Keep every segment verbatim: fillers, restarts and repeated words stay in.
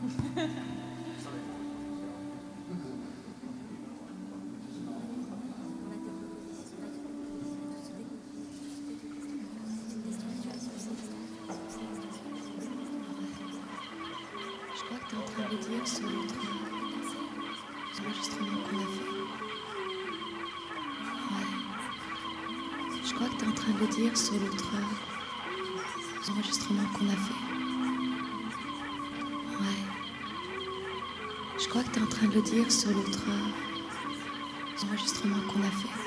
Sur l'autre enregistrement qu'on a fait. Ouais. Je crois que t'es en train de le dire sur l'autre enregistrement qu'on a fait.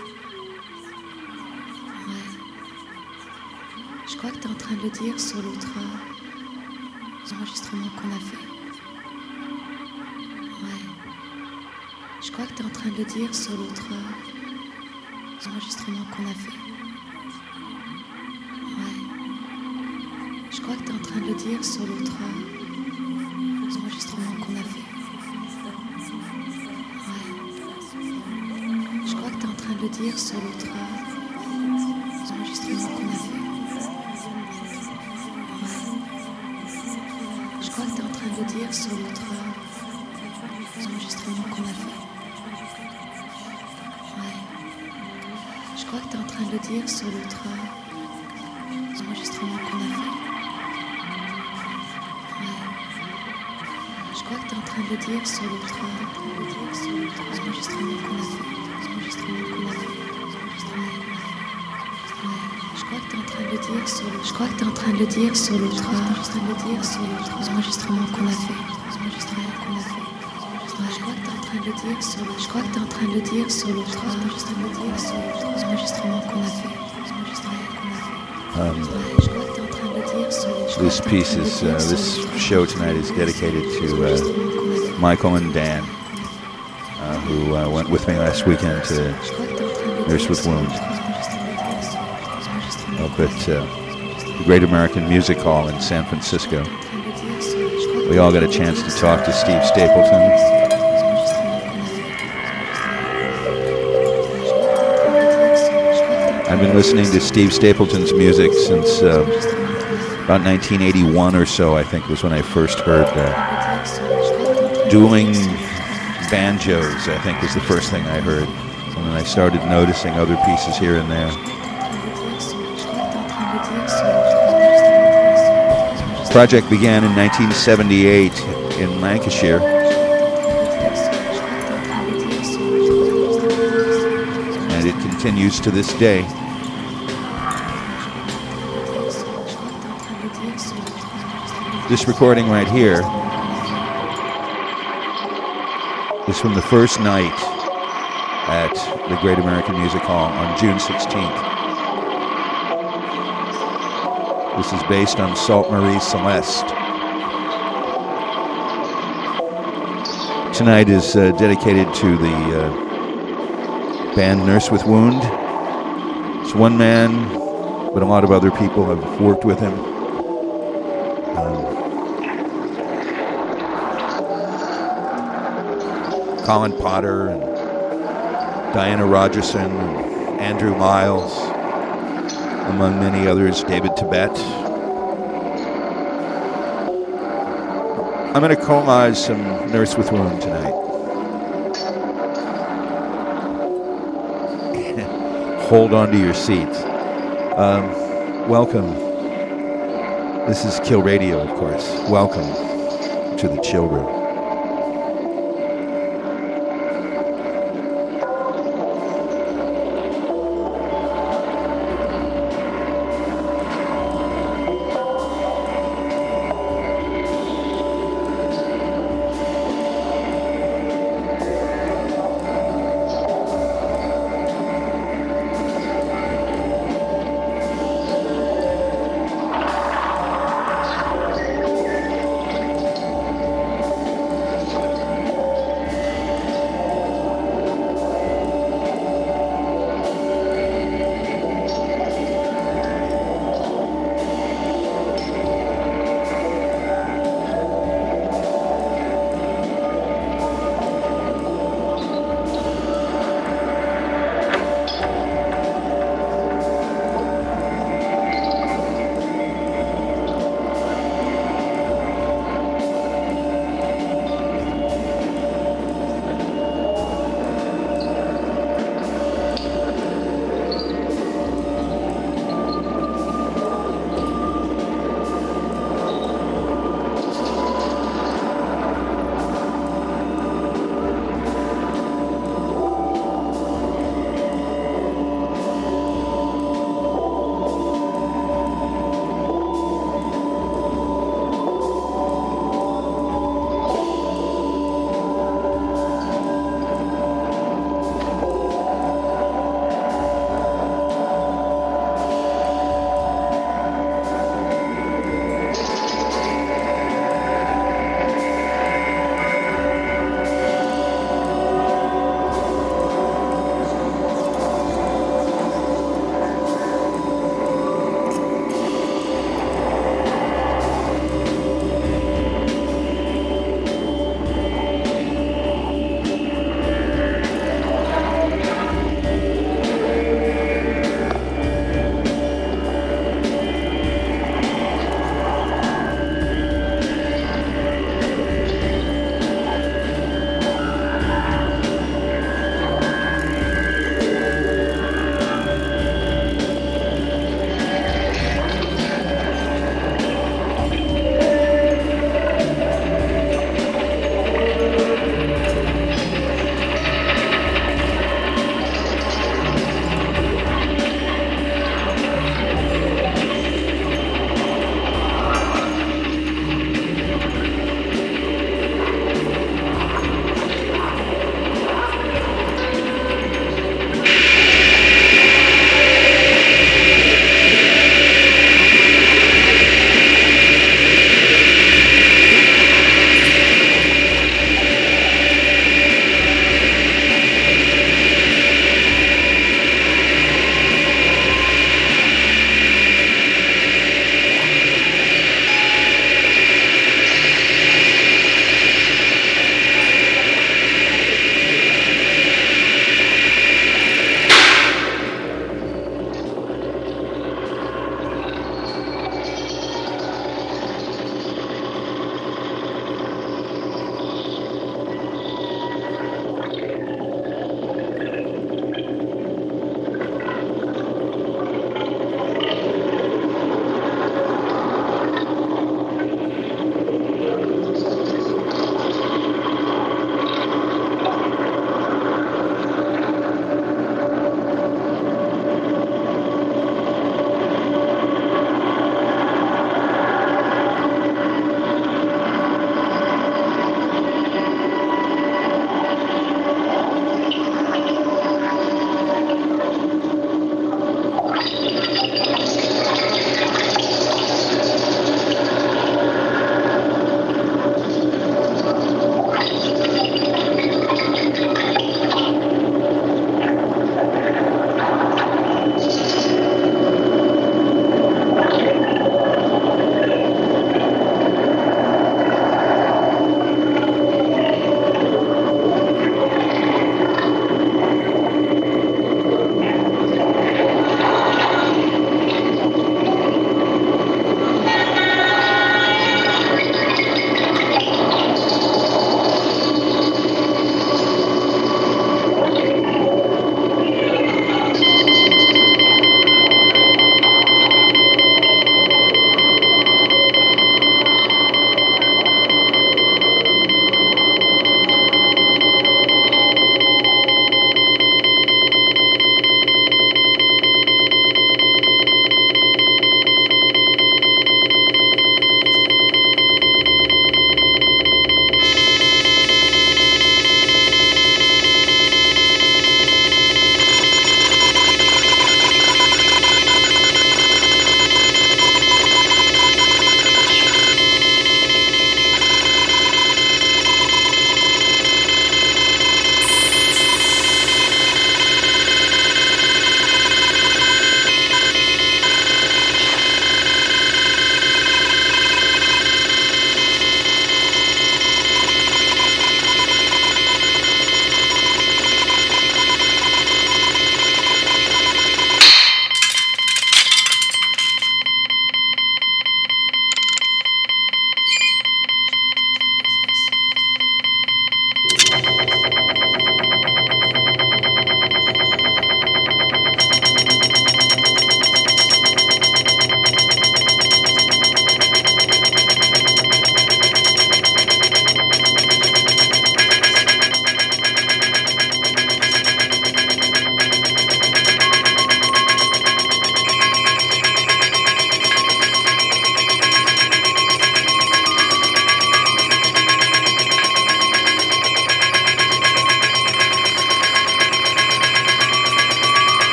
Ouais. Je crois que t'es en train de le dire sur l'autre enregistrement qu'on a fait. Ouais. Je crois que t'es en train de le dire sur l'autre enregistrement qu'on a fait. Je crois que tu es en train de le dire sur l'autre enregistrement qu'on a fait. Ouais. Je crois que tu es en train de le dire sur l'autre enregistrement qu'on a fait. Ouais. Je crois que tu es en train de le dire sur l'autre enregistrement qu'on a fait. Ouais. Je crois que tu es en train de le dire sur l'autre enregistrement qu'on a fait. Je crois que tu es en train de le dire sur l'autre enregistrement qu'on a fait. Enregistrement qu'on a fait. Je crois que tu es en train de le dire sur l'autre. Je crois que tu es en train de le dire sur l'autre. Enregistrement qu'on a fait. Enregistrement qu'on a fait. Je crois que tu es en train de le dire sur l'autre. Je crois que tu es en train de le dire sur l'autre. Enregistrement qu'on a fait. Um, this piece is, uh, this show tonight is dedicated to uh, Michael and Dan, uh, who uh, went with me last weekend to Nurse with Wound up at uh, the Great American Music Hall in San Francisco. We all got a chance to talk to Steve Stapleton. I've been listening to Steve Stapleton's music since uh, about nineteen eighty-one or so, I think, was when I first heard uh, dueling banjos, I think was the first thing I heard. And then I started noticing other pieces here and there. The project began in nineteen seventy-eight in Lancashire. And it continues to this day. This recording right here is from the first night at the Great American Music Hall on June sixteenth. This is based on Sault Marie Celeste. Tonight is uh, dedicated to the uh, band Nurse with Wound. It's one man, but a lot of other people have worked with him. Colin Potter and Diana Rogerson and Andrew Miles, among many others, David Tibet. I'm going to collage some Nurse with Wound tonight. Hold on to your seats. Um, welcome. This is Kill Radio, of course. Welcome to the Chill Room.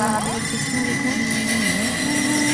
divertissement avec moi.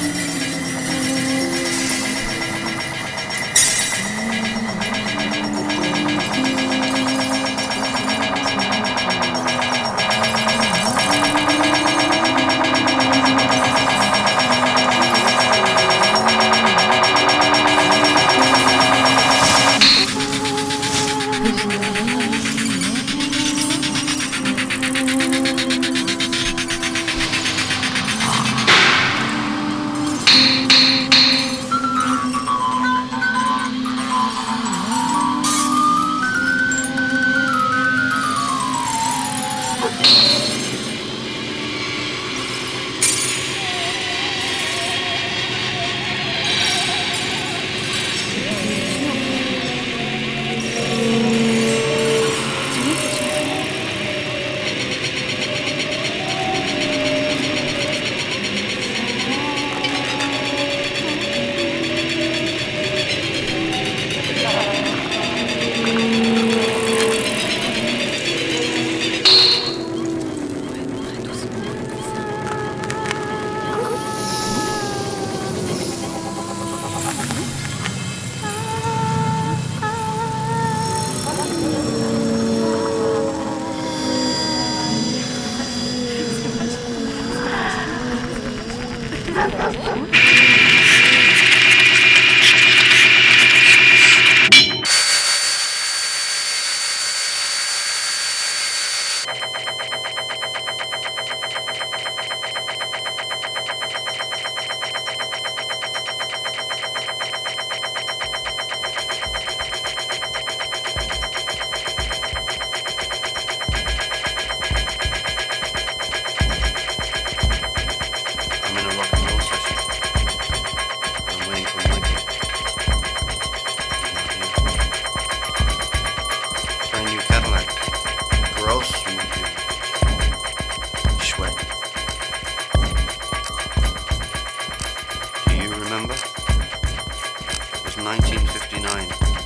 nineteen fifty-nine,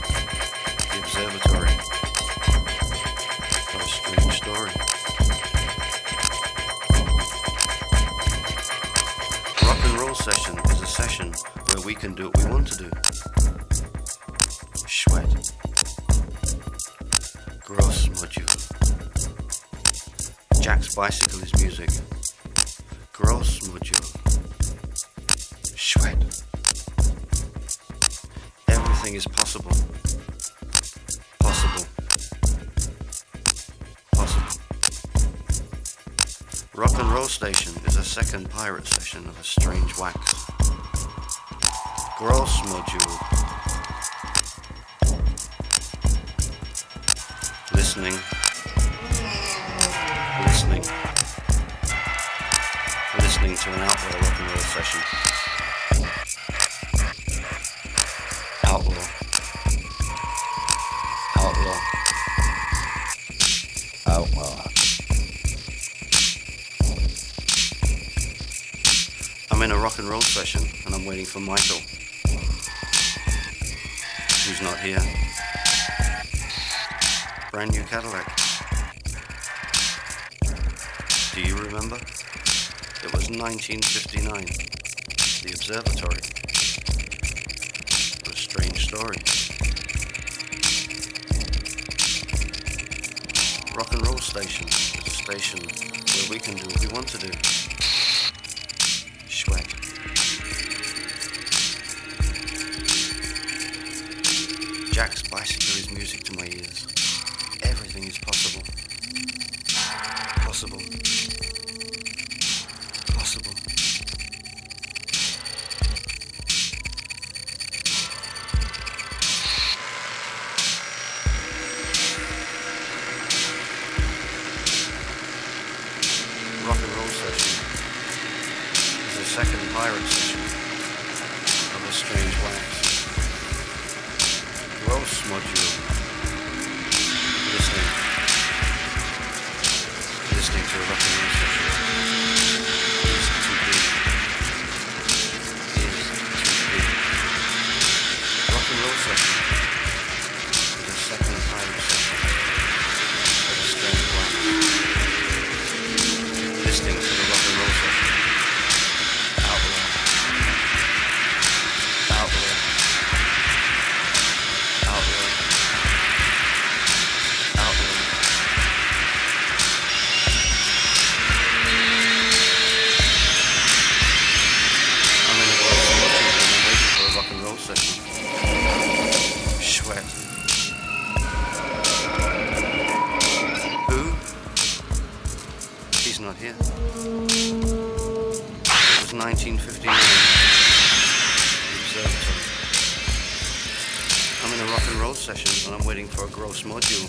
The Observatory. What a strange story. Rock and roll session is a session where we can do what we want to do. Sweat. Gross module. Jack's bicycle is music. Gross module. Sweat. Everything is possible. Possible. Possible. Rock and roll station is a second pirate session of a strange wax. Gross module. Listening. Listening. Listening to an outlaw rock and roll session. Outlaw. Outlaw. Outlaw. I'm in a rock and roll session and I'm waiting for Michael, who's not here. Brand new Cadillac. Do you remember? It was nineteen fifty-nine. The Observatory. What a strange story. Rock and roll station is a station where we can do what we want to do. Sweat. Jack's bicycle is music to my ears. Everything is possible. Possible. Possible. Rock and roll session is the second pirate session of a strange wax. Gross module. Listening. Listening to a rock and roll session is too big. Is too big. Rock and roll session is a second pirate session of a strange wax. Listening to the rock and roll not here. It was nineteen fifty-nine. The Observatory. I'm in a rock and roll session and I'm waiting for a gross module.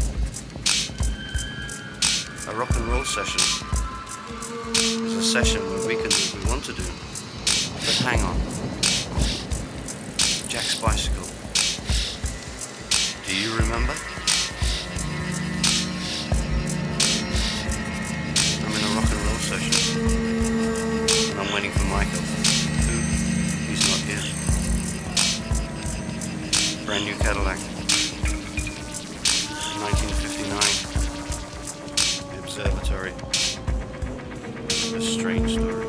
A rock and roll session is a session where we can do what we want to do. But hang on. Jack's bicycle. Do you remember? I'm in a rock and roll session. And I'm waiting for Michael. Who? He's not here. Brand new Cadillac. nineteen fifty-nine. The Observatory. A strange story.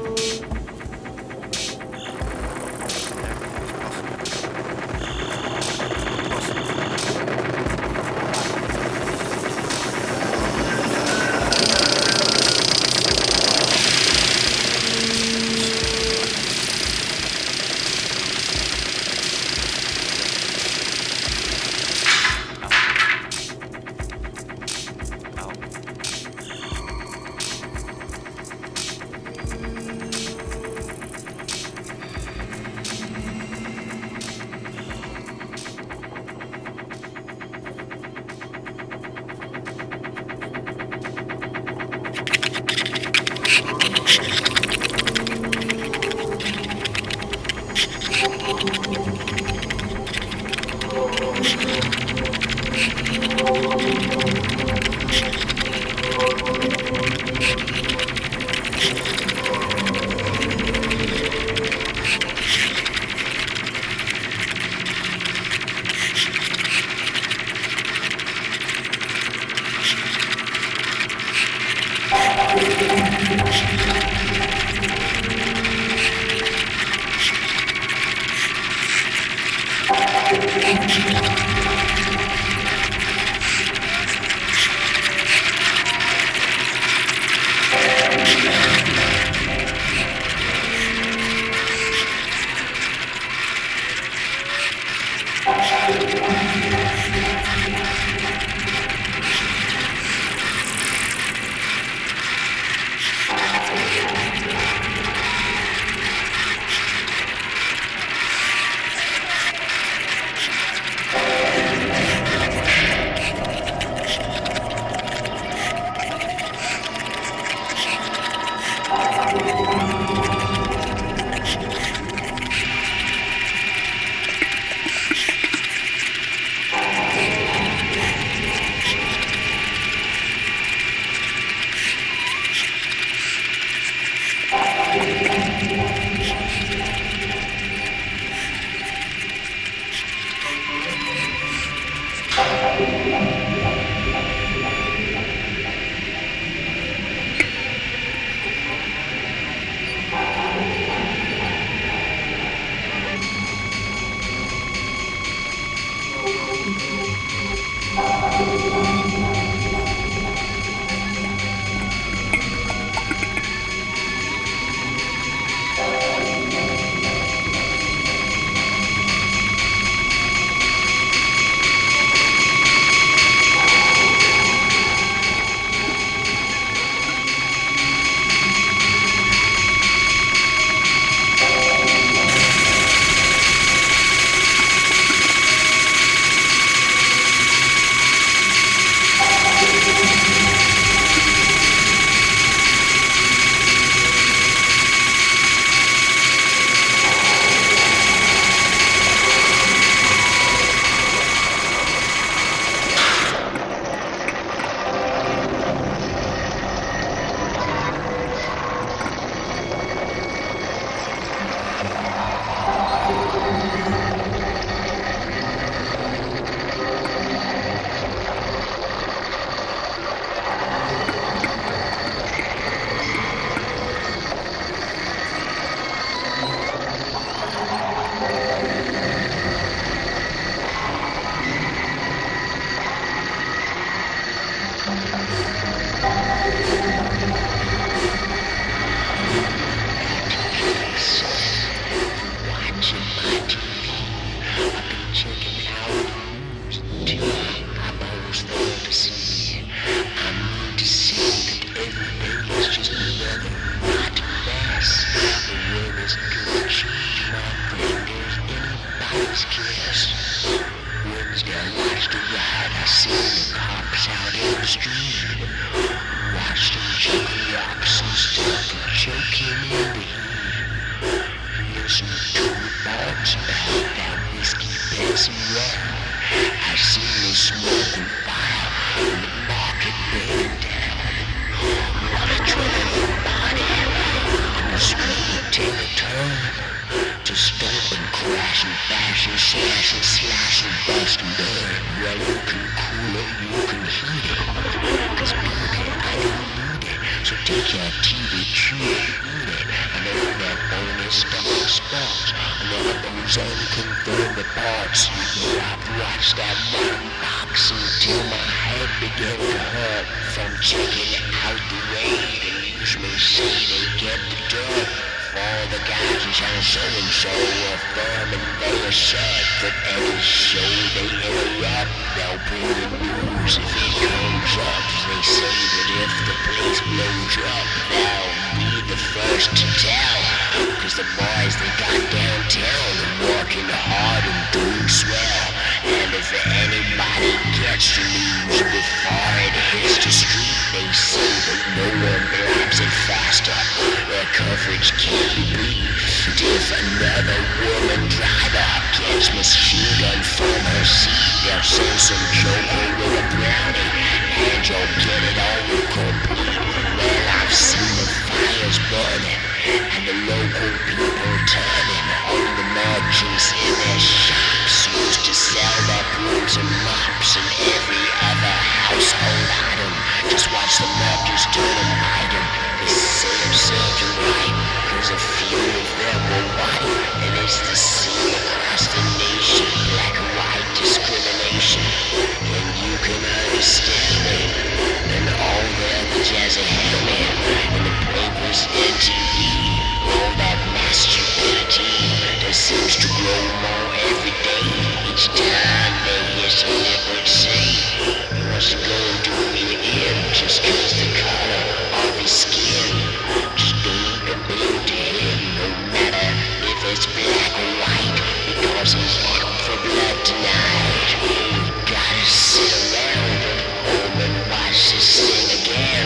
crashing, bashing, slashing, slashing, busting down. Well, you can cool it, you can heat it. Cause baby, I don't need it. So take your T V, chew it, eat it. And open that bonus dark spots. And all those unconfirmed parts. You know I've watched that rotten box until my head began to hurt from checking out the raid. And usually say they get the dirt. All the guys is on so-and-so affirm and they assert that any show they interrupt, they'll bring the news if it comes up. They say that if the place blows up, they'll be the first to tell. Cause the boys they got downtown are working hard and doing swell. And if anybody gets the news before it hits the street, they say that no one grabs it faster. Their coverage can't be beat. If another woman driver gets machine gun from her seat, they'll send some joker with a brownie, and you'll get it all complete. Well, I've seen the fires burning, and the local people turning on the merchants in their shops, used to sell their brooms and mops and every other household item. Just watch the merchants turn and bite them. They say I'm serving right, cause a few of them were white. And it's the same across the nation, black and white discrimination. And you can understand me, and all the other jazzy helmet, and the papers and T V, all that mass stupidity that seems to grow more every day. Each time they hear some nipper say, he wants to go and do me in, just cause the color of his skin. Just don't appeal to him, no matter if it's black or white, because he's out for blood tonight. We gotta sit around at home and watch this thing again.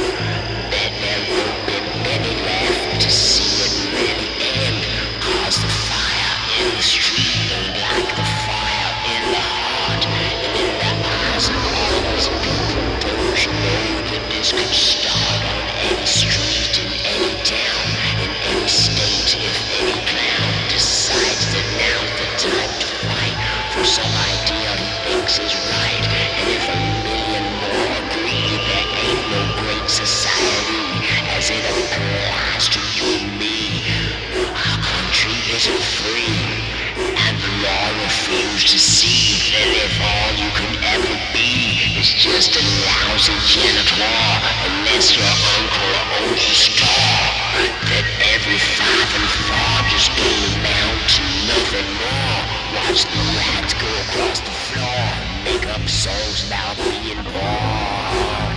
Bet there won't be many left to see it really end. Cause the fire in the street ain't like the fire in the heart and in the eyes of all these people. Don't you know that this could start on any street in any town, in any state, if any clown decides that now's the time to fight for some idea he thinks is right. And if a million more agree, there ain't no great society as it applies to you and me. Our country isn't free, and the law refused to see that if all you can ever be is just a lousy janitor, unless your uncle owns a store, that every five and four just don't amount to nothing more. Watch the rats go across the floor, make up songs about being born.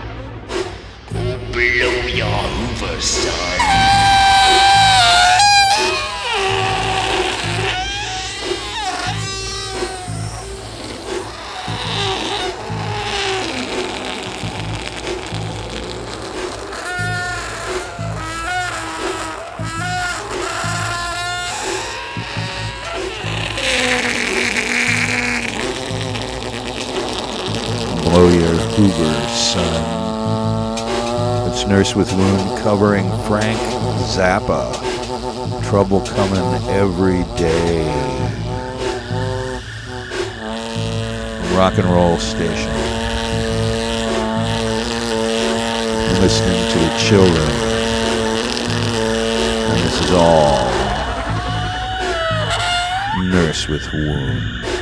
Go blow your Hoover, son. Blow your Hoover, son. It's Nurse with Wound covering Frank Zappa. Trouble coming every day. Rock and roll station. You're listening to the children. And this is all Nurse with Wound.